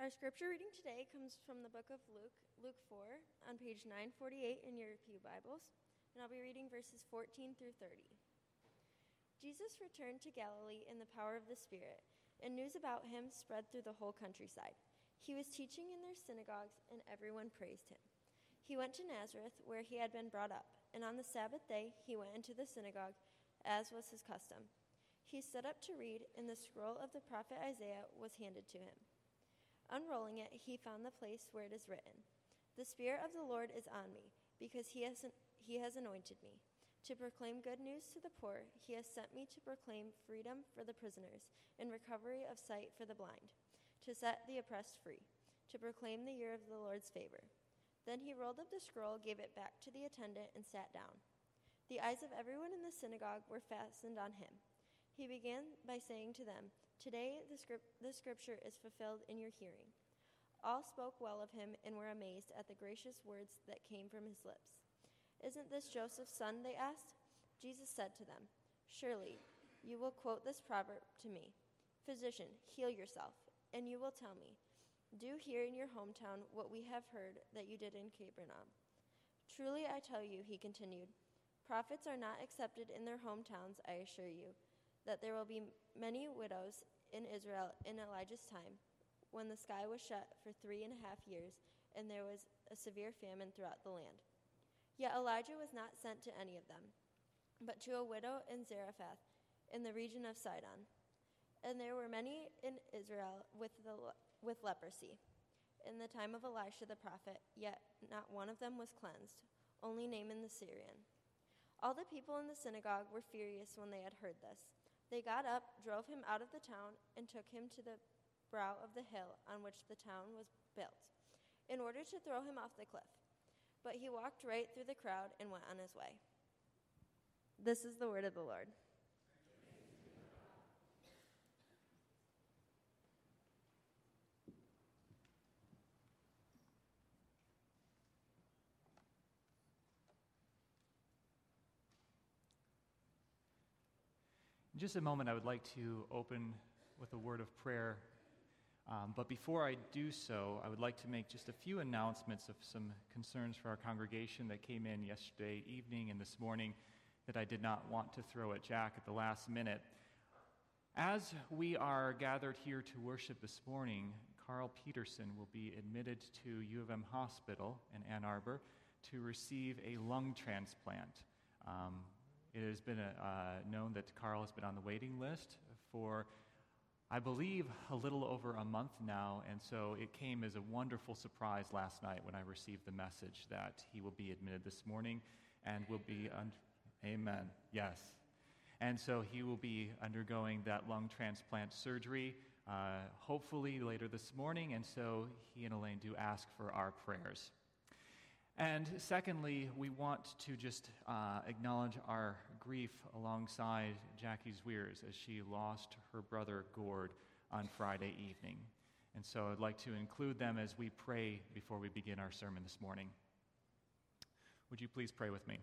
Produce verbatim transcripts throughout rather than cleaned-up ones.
Our scripture reading today comes from the book of Luke, Luke four, on page nine forty-eight in your pew Bibles, and I'll be reading verses fourteen through thirty. Jesus returned to Galilee in the power of the Spirit, and news about him spread through the whole countryside. He was teaching in their synagogues, and everyone praised him. He went to Nazareth, where he had been brought up, and on the Sabbath day he went into the synagogue, as was his custom. He stood up to read, and the scroll of the prophet Isaiah was handed to him. Unrolling it, he found the place where it is written, "The Spirit of the Lord is on me, because he has, he has anointed me. To proclaim good news to the poor, he has sent me to proclaim freedom for the prisoners and recovery of sight for the blind, to set the oppressed free, to proclaim the year of the Lord's favor." Then he rolled up the scroll, gave it back to the attendant, and sat down. The eyes of everyone in the synagogue were fastened on him. He began by saying to them, "Today the script, this scripture is fulfilled in your hearing." All spoke well of him and were amazed at the gracious words that came from his lips. "Isn't this Joseph's son?" they asked. Jesus said to them, "Surely you will quote this proverb to me, 'Physician, heal yourself,' and you will tell me, 'Do here in your hometown what we have heard that you did in Capernaum.' Truly I tell you," he continued, "prophets are not accepted in their hometowns. I assure you that there will be many widows in Israel in Elijah's time, when the sky was shut for three and a half years, and there was a severe famine throughout the land. Yet Elijah was not sent to any of them, but to a widow in Zarephath, in the region of Sidon. And there were many in Israel with the with leprosy in the time of Elisha the prophet, yet not one of them was cleansed, only Naaman the Syrian." All the people in the synagogue were furious when they had heard this. They got up, drove him out of the town, and took him to the brow of the hill on which the town was built, in order to throw him off the cliff. But he walked right through the crowd and went on his way. This is the word of the Lord. In just a moment, I would like to open with a word of prayer. Um, but before I do so, I would like to make just a few announcements of some concerns for our congregation that came in yesterday evening and this morning that I did not want to throw at Jack at the last minute. As we are gathered here to worship this morning, Carl Peterson will be admitted to U of M Hospital in Ann Arbor to receive a lung transplant. Um, It has been uh, known that Carl has been on the waiting list for, I believe, a little over a month now, and so it came as a wonderful surprise last night when I received the message that he will be admitted this morning and will be, un- amen, yes. And so he will be undergoing that lung transplant surgery, uh, hopefully later this morning, and so he and Elaine do ask for our prayers. And secondly, we want to just uh, acknowledge our grief alongside Jackie Zweers as she lost her brother Gord on Friday evening. And so I'd like to include them as we pray before we begin our sermon this morning. Would you please pray with me?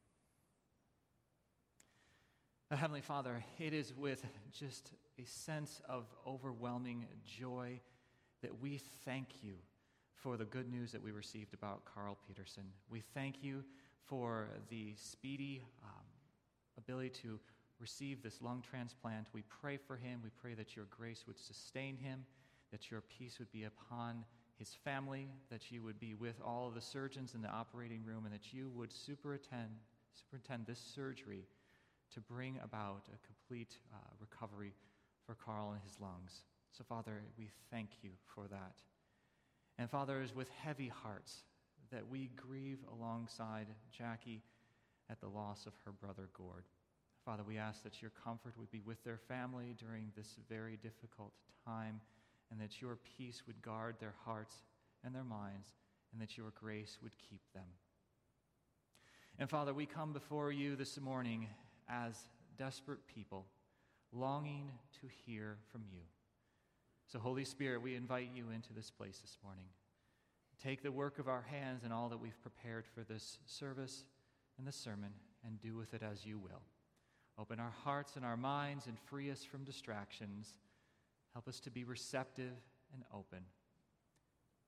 Heavenly Father, it is with just a sense of overwhelming joy that we thank you for the good news that we received about Carl Peterson. We thank you for the speedy um, ability to receive this lung transplant. We pray for him. We pray that your grace would sustain him, that your peace would be upon his family, that you would be with all of the surgeons in the operating room, and that you would superintend, superintend this surgery to bring about a complete uh, recovery for Carl and his lungs. So, Father, we thank you for that. And Father, it is with heavy hearts that we grieve alongside Jackie at the loss of her brother Gord. Father, we ask that your comfort would be with their family during this very difficult time, and that your peace would guard their hearts and their minds, and that your grace would keep them. And Father, we come before you this morning as desperate people, longing to hear from you. So, Holy Spirit, we invite you into this place this morning. Take the work of our hands and all that we've prepared for this service and this sermon, and do with it as you will. Open our hearts and our minds and free us from distractions. Help us to be receptive and open.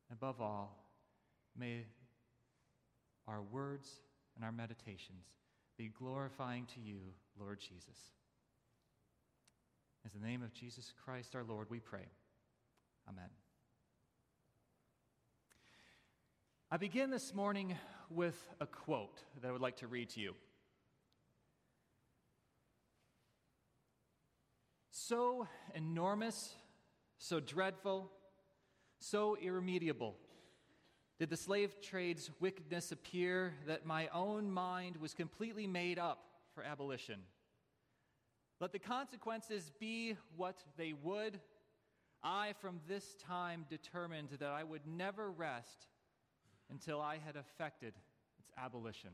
Above all, may our words and our meditations be glorifying to you, Lord Jesus. In the name of Jesus Christ our Lord, we pray. Amen. I begin this morning with a quote that I would like to read to you. So enormous, so dreadful, so irremediable did the slave trade's wickedness appear that my own mind was completely made up for abolition. Let the consequences be what they would, I from this time determined that I would never rest until I had effected its abolition.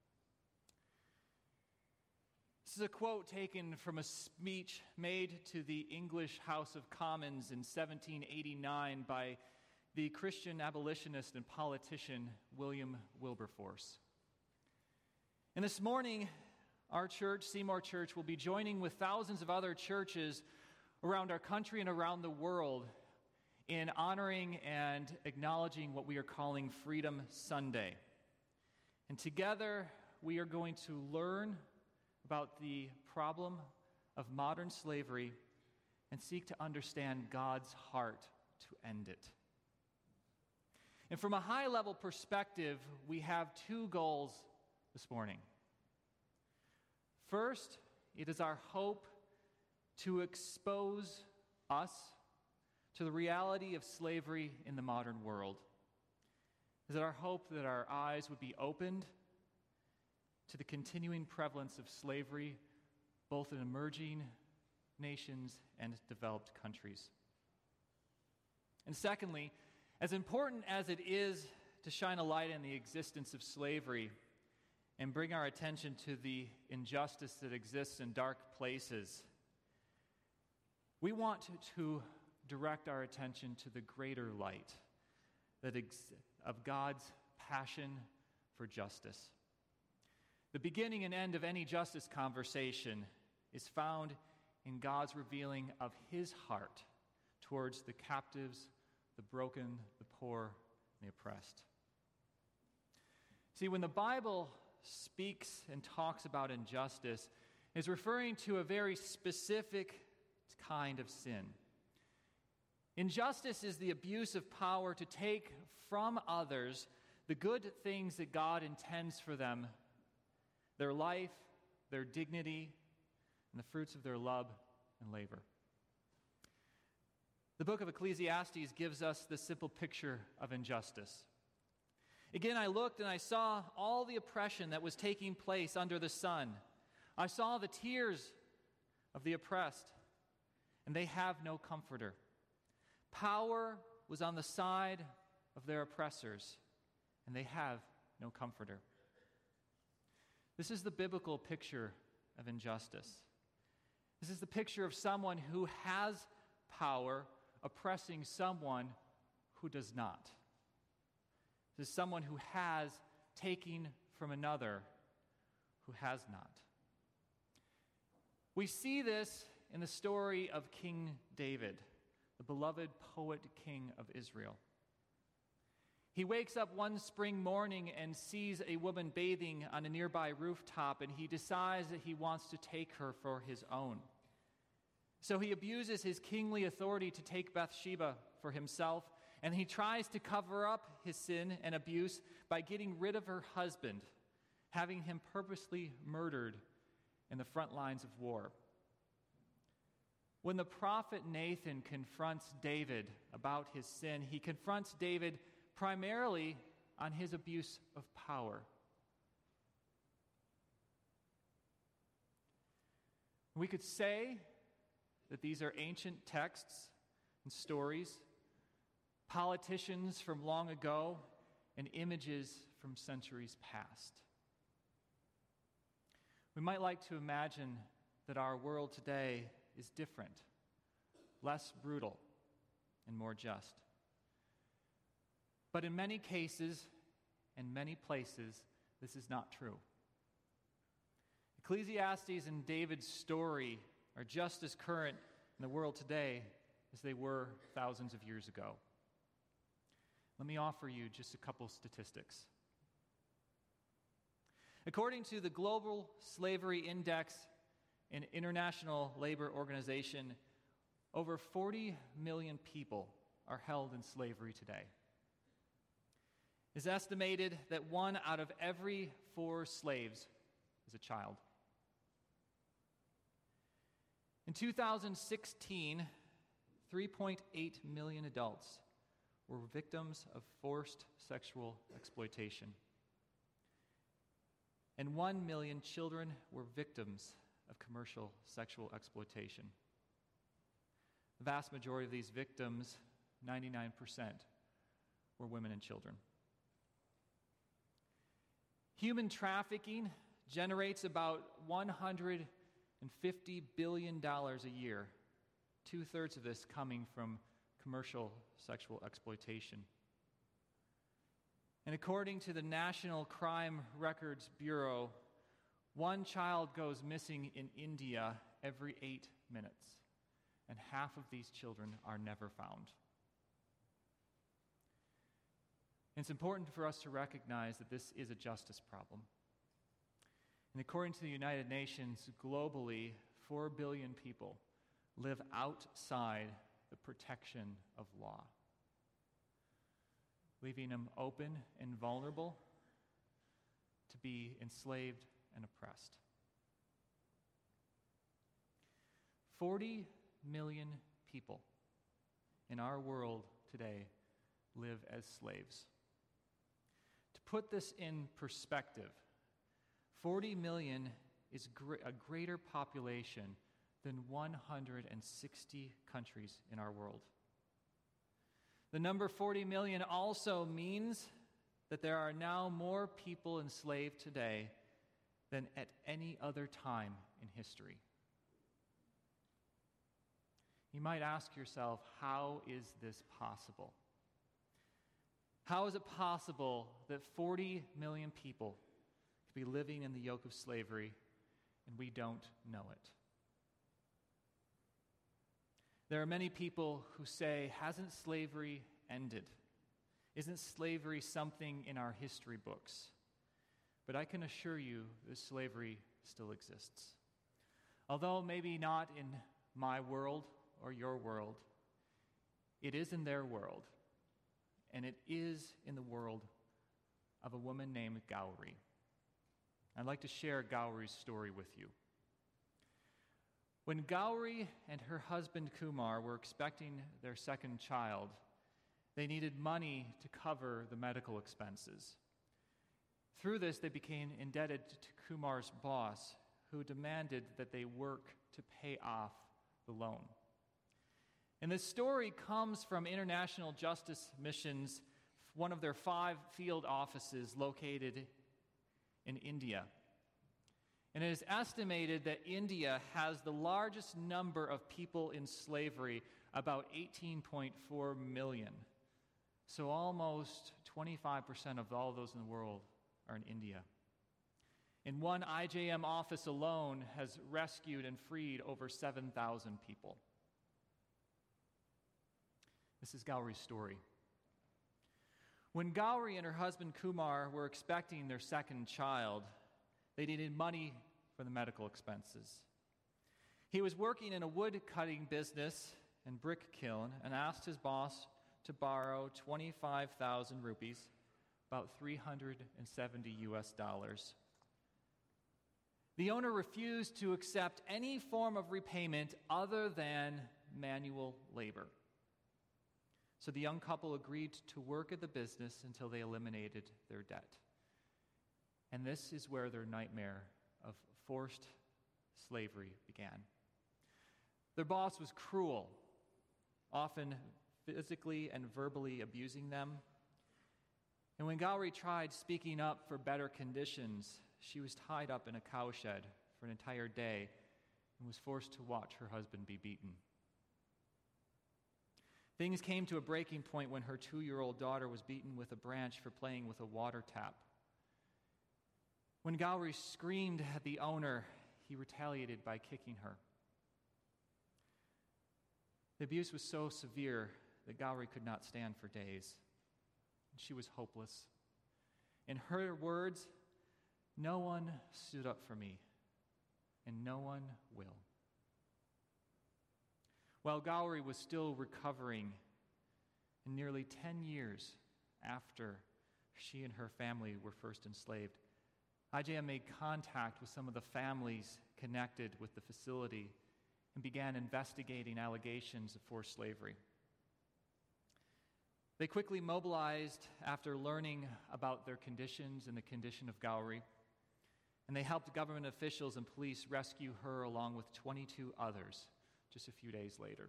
This is a quote taken from a speech made to the English House of Commons in seventeen eighty-nine by the Christian abolitionist and politician William Wilberforce. And this morning, our church, Seymour Church, will be joining with thousands of other churches around our country and around the world in honoring and acknowledging what we are calling Freedom Sunday. And together, we are going to learn about the problem of modern slavery and seek to understand God's heart to end it. And from a high-level perspective, we have two goals this morning. First, it is our hope to expose us to the reality of slavery in the modern world. Is it our hope that our eyes would be opened to the continuing prevalence of slavery, both in emerging nations and developed countries? And secondly, as important as it is to shine a light on the existence of slavery and bring our attention to the injustice that exists in dark places, we want to, to direct our attention to the greater light that ex- of God's passion for justice. The beginning and end of any justice conversation is found in God's revealing of his heart towards the captives, the broken, the poor, and the oppressed. See, when the Bible speaks and talks about injustice, it's referring to a very specific kind of sin. Injustice is the abuse of power to take from others the good things that God intends for them, their life, their dignity, and the fruits of their love and labor. The book of Ecclesiastes gives us the simple picture of injustice. Again, I looked and I saw all the oppression that was taking place under the sun. I saw the tears of the oppressed, and they have no comforter. Power was on the side of their oppressors, and they have no comforter. This is the biblical picture of injustice. This is the picture of someone who has power oppressing someone who does not. This is someone who has taken from another who has not. We see this in the story of King David, the beloved poet king of Israel. He wakes up one spring morning and sees a woman bathing on a nearby rooftop, and he decides that he wants to take her for his own. So he abuses his kingly authority to take Bathsheba for himself, and he tries to cover up his sin and abuse by getting rid of her husband, having him purposely murdered in the front lines of war. When the prophet Nathan confronts David about his sin, he confronts David primarily on his abuse of power. We could say that these are ancient texts and stories, politicians from long ago, and images from centuries past. We might like to imagine that our world today is different, less brutal, and more just. But in many cases and many places, this is not true. Ecclesiastes and David's story are just as current in the world today as they were thousands of years ago. Let me offer you just a couple statistics. According to the Global Slavery Index and International Labor Organization, over forty million people are held in slavery today. It's estimated that one out of every four slaves is a child. In two thousand sixteen, three point eight million adults were victims of forced sexual exploitation. And one million children were victims of commercial sexual exploitation. The vast majority of these victims, ninety-nine percent, were women and children. Human trafficking generates about one hundred fifty billion dollars a year, two-thirds of this coming from commercial sexual exploitation. And according to the National Crime Records Bureau, one child goes missing in India every eight minutes, and half of these children are never found. It's important for us to recognize that this is a justice problem. And according to the United Nations, globally, four billion people live outside the protection of law, leaving them open and vulnerable to be enslaved and oppressed. forty million people in our world today live as slaves. To put this in perspective, forty million is gr- a greater population than one hundred sixty countries in our world. The number forty million also means that there are now more people enslaved today than at any other time in history. You might ask yourself, how is this possible? How is it possible that forty million people could be living in the yoke of slavery and we don't know it? There are many people who say, hasn't slavery ended? Isn't slavery something in our history books? But I can assure you that slavery still exists. Although maybe not in my world or your world, it is in their world, and it is in the world of a woman named Gowrie. I'd like to share Gowrie's story with you. When Gowrie and her husband Kumar were expecting their second child, they needed money to cover the medical expenses. Through this, they became indebted to Kumar's boss, who demanded that they work to pay off the loan. And this story comes from International Justice Mission's, one of their five field offices located in India. And it is estimated that India has the largest number of people in slavery, about eighteen point four million. So almost twenty-five percent of all those in the world are in India. And one I J M office alone has rescued and freed over seven thousand people. This is Gowrie's story. When Gowrie and her husband Kumar were expecting their second child, they needed money for the medical expenses. He was working in a wood-cutting business and brick kiln and asked his boss to borrow twenty-five thousand rupees, about three hundred seventy U S dollars. The owner refused to accept any form of repayment other than manual labor. So the young couple agreed to work at the business until they eliminated their debt. And this is where their nightmare of forced slavery began. Their boss was cruel, often physically and verbally abusing them. And when Gowrie tried speaking up for better conditions, she was tied up in a cowshed for an entire day and was forced to watch her husband be beaten. Things came to a breaking point when her two-year-old daughter was beaten with a branch for playing with a water tap. When Gowrie screamed at the owner, he retaliated by kicking her. The abuse was so severe that Gowrie could not stand for days. She was hopeless. In her words, no one stood up for me, and no one will. While Gowrie was still recovering, and nearly ten years after she and her family were first enslaved, I J M made contact with some of the families connected with the facility and began investigating allegations of forced slavery. They quickly mobilized after learning about their conditions and the condition of Gowrie, and they helped government officials and police rescue her along with twenty-two others just a few days later.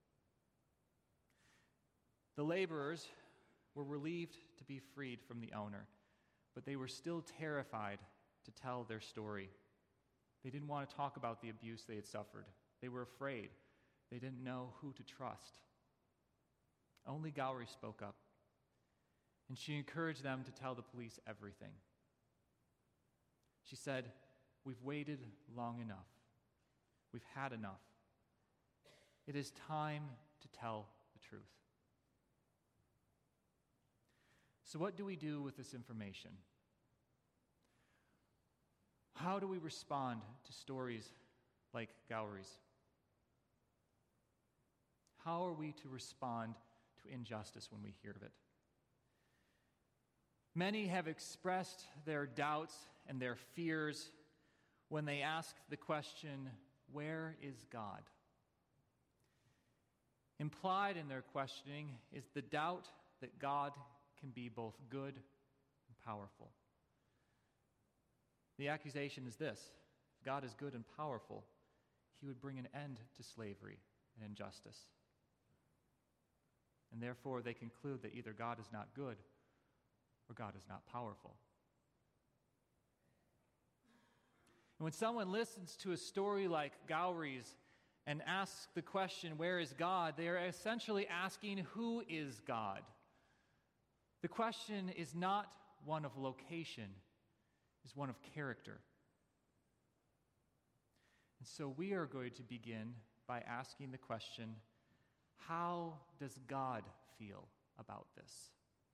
The laborers were relieved to be freed from the owner, but they were still terrified to tell their story. They didn't want to talk about the abuse they had suffered. They were afraid. They didn't know who to trust. Only Gowrie spoke up, and she encouraged them to tell the police everything. She said, "We've waited long enough. We've had enough. It is time to tell the truth." So what do we do with this information? How do we respond to stories like Gowrie's? How are we to respond to injustice when we hear of it? Many have expressed their doubts and their fears when they ask the question, "Where is God?" Implied in their questioning is the doubt that God can be both good and powerful. The accusation is this: if God is good and powerful, he would bring an end to slavery and injustice. And therefore, they conclude that either God is not good or God is not powerful. And when someone listens to a story like Gowrie's and asks the question, "Where is God?" they are essentially asking, "Who is God?" The question is not one of location, it's one of character. And so we are going to begin by asking the question, how does God feel about this?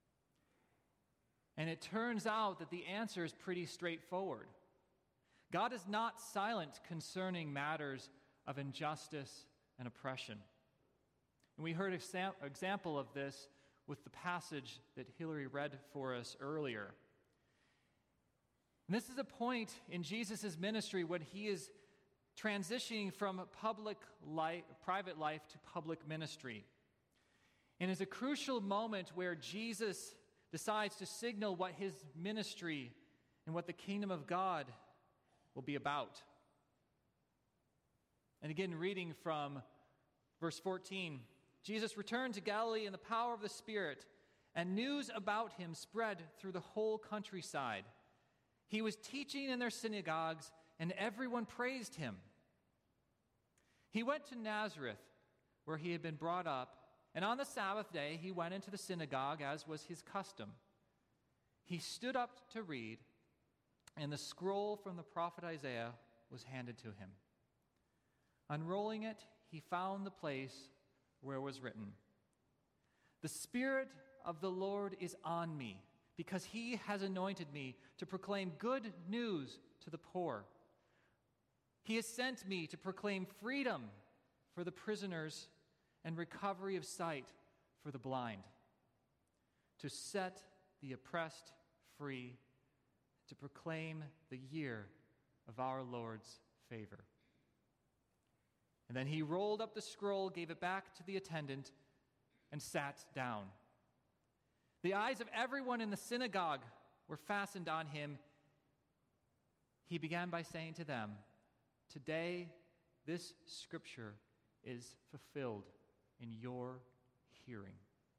And it turns out that the answer is pretty straightforward. God is not silent concerning matters of injustice and oppression. And we heard an example of this with the passage that Hillary read for us earlier. And this is a point in Jesus' ministry when he is transitioning from public life, private life to public ministry. And it's a crucial moment where Jesus decides to signal what his ministry and what the kingdom of God will be about. And again, reading from verse fourteen, Jesus returned to Galilee in the power of the Spirit, and news about him spread through the whole countryside. He was teaching in their synagogues, and everyone praised him. He went to Nazareth, where he had been brought up, and on the Sabbath day he went into the synagogue, as was his custom. He stood up to read, and the scroll from the prophet Isaiah was handed to him. Unrolling it, he found the place where it was written, "The Spirit of the Lord is on me, because he has anointed me to proclaim good news to the poor. He has sent me to proclaim freedom for the prisoners and recovery of sight for the blind, to set the oppressed free, to proclaim the year of our Lord's favor." And then he rolled up the scroll, gave it back to the attendant, and sat down. The eyes of everyone in the synagogue were fastened on him. He began by saying to them, "Today this scripture is fulfilled in your hearing."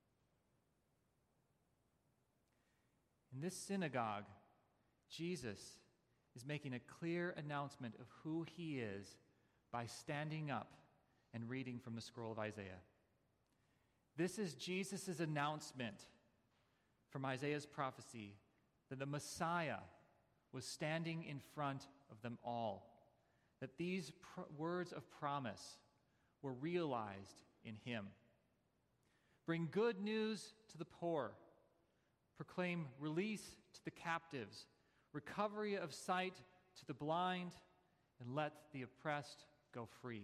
In this synagogue, Jesus is making a clear announcement of who he is by standing up and reading from the scroll of Isaiah. This is Jesus' announcement from Isaiah's prophecy that the Messiah was standing in front of them all, that these pr- words of promise were realized in him. Bring good news to the poor, Proclaim release to the captives, recovery of sight to the blind, and let the oppressed go free.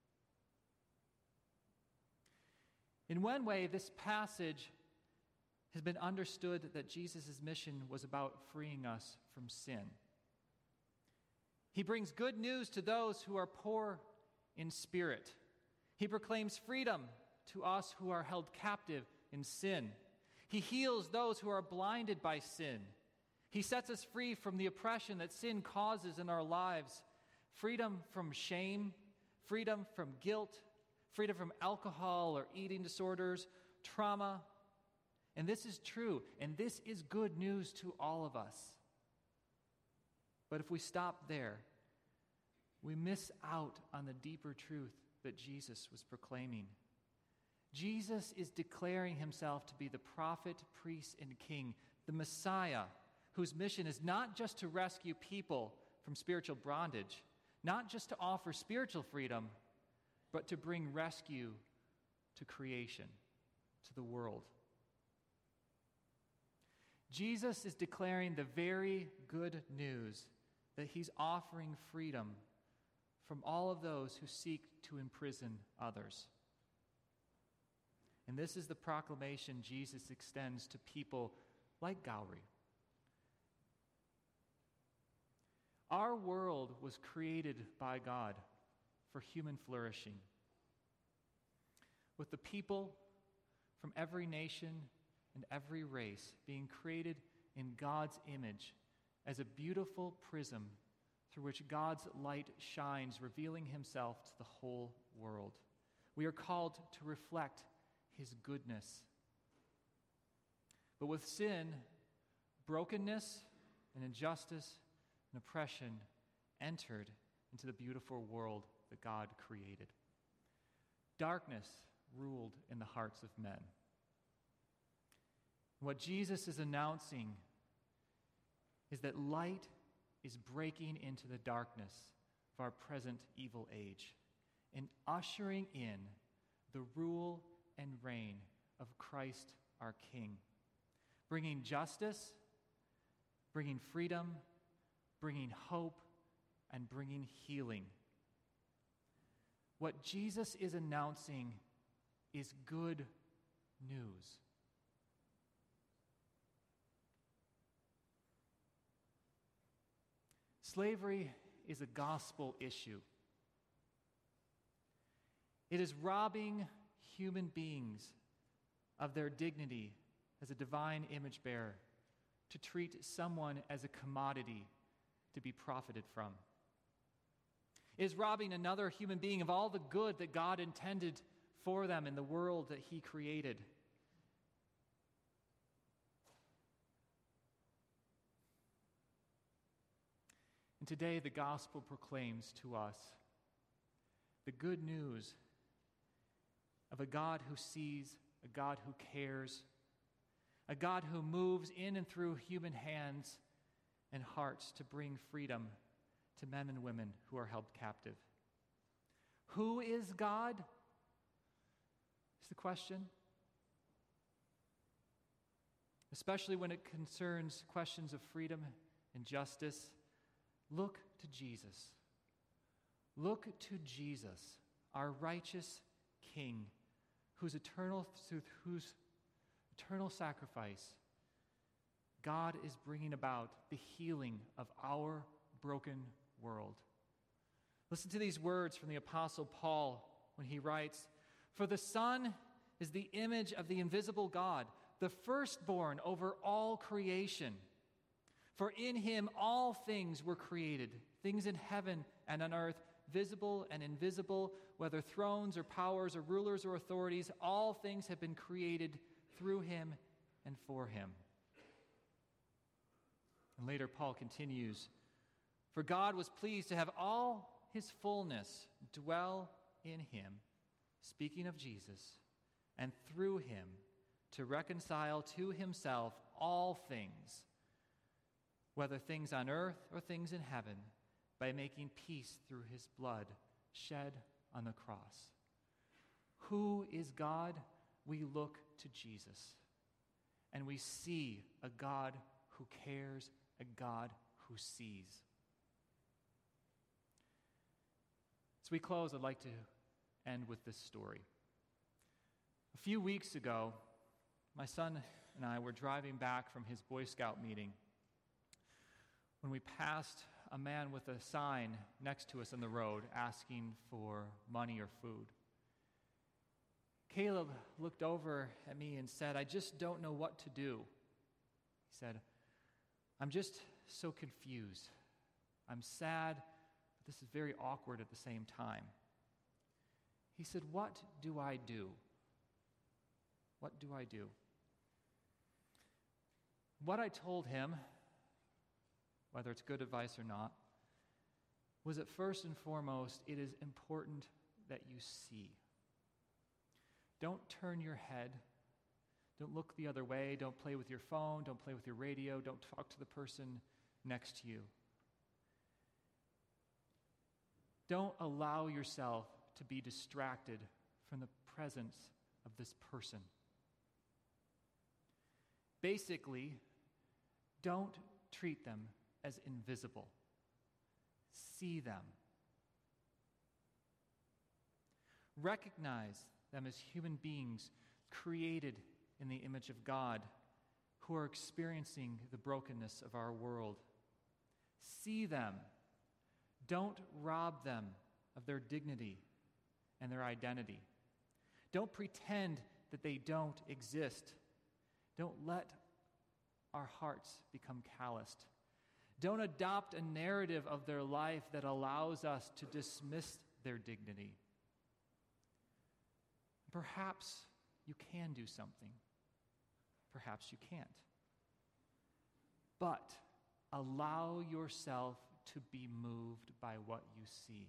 In one way, this passage has been understood that Jesus' mission was about freeing us from sin. He brings good news to those who are poor in spirit. He proclaims freedom to us who are held captive in sin. He heals those who are blinded by sin. He sets us free from the oppression that sin causes in our lives. Freedom from shame, freedom from guilt, freedom from alcohol or eating disorders, trauma. And this is true, and this is good news to all of us. But if we stop there, we miss out on the deeper truth that Jesus was proclaiming. Jesus is declaring himself to be the prophet, priest, and king, the Messiah, whose mission is not just to rescue people from spiritual bondage, not just to offer spiritual freedom, but to bring rescue to creation, to the world. Jesus is declaring the very good news that he's offering freedom from all of those who seek to imprison others. And this is the proclamation Jesus extends to people like Gowrie. Our world was created by God for human flourishing, with the people from every nation and every race being created in God's image as a beautiful prism through which God's light shines, revealing himself to the whole world. We are called to reflect his goodness. But with sin, brokenness and injustice and oppression entered into the beautiful world that God created. Darkness ruled in the hearts of men. What Jesus is announcing is that light is breaking into the darkness of our present evil age and ushering in the rule and reign of Christ our King, bringing justice, bringing freedom, bringing hope, and bringing healing. What Jesus is announcing is good news. Slavery is a gospel issue. It is robbing human beings of their dignity as a divine image bearer, to treat someone as a commodity to be profited from. It is robbing another human being of all the good that God intended for them in the world that he created. And today the gospel proclaims to us the good news of a God who sees, a God who cares, a God who moves in and through human hands and hearts to bring freedom to men and women who are held captive. Who is God? Is the question. Especially when it concerns questions of freedom and justice, look to Jesus. Look to Jesus, our righteous King, whose eternal, through whose eternal sacrifice God is bringing about the healing of our broken world. Listen to these words from the Apostle Paul when he writes, "For the Son is the image of the invisible God, the firstborn over all creation. For in him all things were created, things in heaven and on earth, visible and invisible, whether thrones or powers or rulers or authorities, all things have been created through him and for him." And later Paul continues, "For God was pleased to have all his fullness dwell in him," speaking of Jesus, "and through him to reconcile to himself all things, whether things on earth or things in heaven, by making peace through his blood shed on the cross." Who is God? We look to Jesus. and we see a God who cares, a God who sees. As we close, I'd like to end with this story. A few weeks ago, my son and I were driving back from his Boy Scout meeting when we passed a man with a sign next to us on the road asking for money or food. Caleb looked over at me and said, "I just don't know what to do." He said, "I'm just so confused. I'm sad, but this is very awkward at the same time." He said, "What do I do? What do I do?" What I told him, whether it's good advice or not, was that first and foremost, it is important that you see. Don't turn your head. Don't look the other way. Don't play with your phone. Don't play with your radio. Don't talk to the person next to you. Don't allow yourself to be distracted from the presence of this person. Basically, don't treat them as invisible. See them. Recognize them as human beings created in the image of God who are experiencing the brokenness of our world. See them. Don't rob them of their dignity and their identity. Don't pretend that they don't exist. Don't let our hearts become calloused. Don't adopt a narrative of their life that allows us to dismiss their dignity. Perhaps you can do something. Perhaps you can't. But allow yourself to be moved by what you see.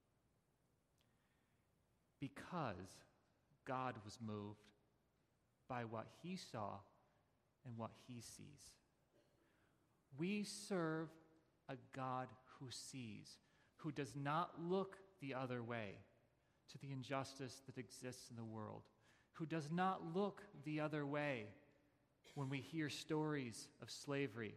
Because God was moved by what he saw and what he sees. We serve a God who sees, who does not look the other way to the injustice that exists in the world, who does not look the other way when we hear stories of slavery.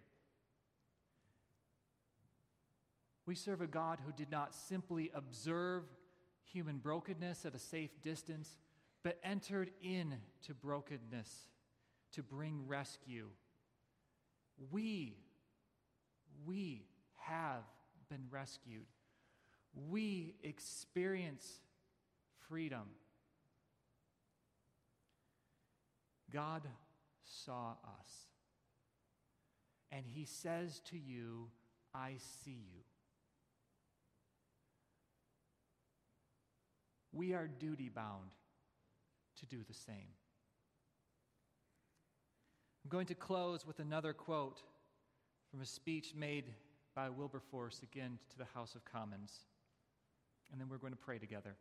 We serve a God who did not simply observe human brokenness at a safe distance, but entered into brokenness to bring rescue. We, we have been rescued. We experience freedom. God saw us, and he says to you, "I see you." We are duty-bound to do the same. I'm going to close with another quote from a speech made by Wilberforce again to the House of Commons, and then we're going to pray together.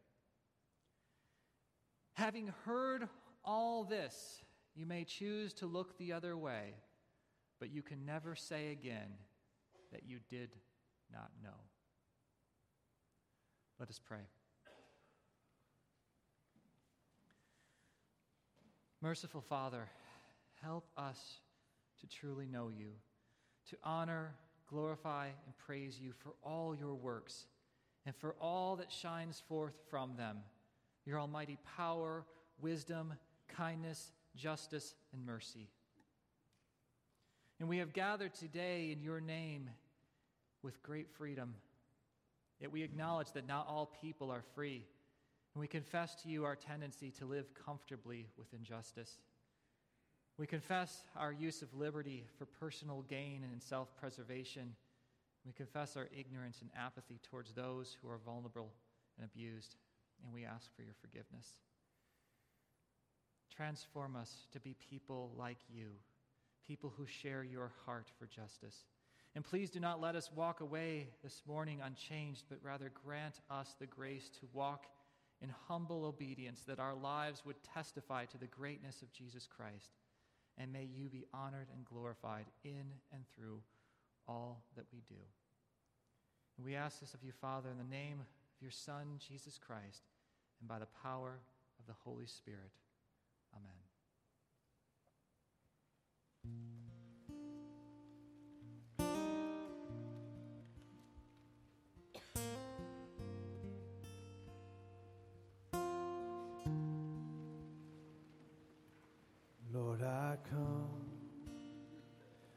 "Having heard all this, you may choose to look the other way, but you can never say again that you did not know." Let us pray. Merciful Father, help us to truly know you, to honor, glorify, and praise you for all your works and for all that shines forth from them, your almighty power, wisdom, kindness, justice, and mercy. And we have gathered today in your name with great freedom, yet we acknowledge that not all people are free. And we confess to you our tendency to live comfortably with injustice. We confess our use of liberty for personal gain and self-preservation. We confess our ignorance and apathy towards those who are vulnerable and abused, and we ask for your forgiveness. Transform us to be people like you, people who share your heart for justice. And please do not let us walk away this morning unchanged, but rather grant us the grace to walk in humble obedience, that our lives would testify to the greatness of Jesus Christ. And may you be honored and glorified in and through all that we do. And we ask this of you, Father, in the name of your Son, Jesus Christ, and by the power of the Holy Spirit. Amen. Lord, I come